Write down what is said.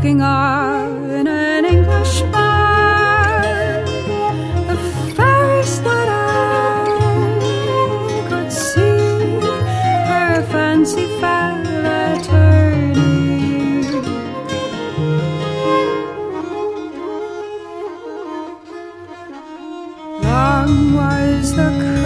walking on an English bar, the fairest that I could see, her fancy fell at her knee. Long was the